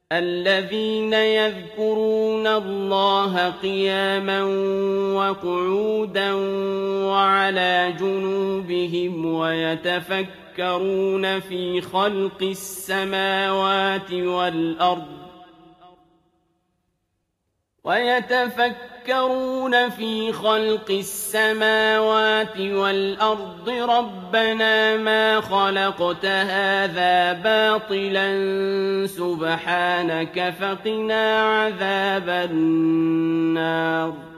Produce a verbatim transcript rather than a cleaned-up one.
الذين يذكرون الله قياما وقعودا وعلى جنوبهم ويتفكرون في خلق السماوات والأرض ويتفكرون في خلق السماوات والأرض ربنا ما خلقت هذا باطلا سبحانك فقنا عذاب النار